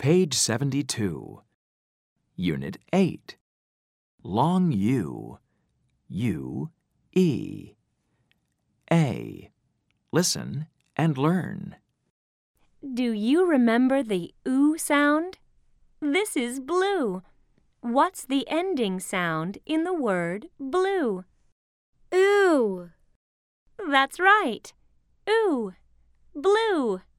Page 72. Unit 8. Long U. U, E. A. Listen and learn. Do you remember the oo sound? This is blue. What's the ending sound in the word blue? Ooh. That's right. Ooh. Blue.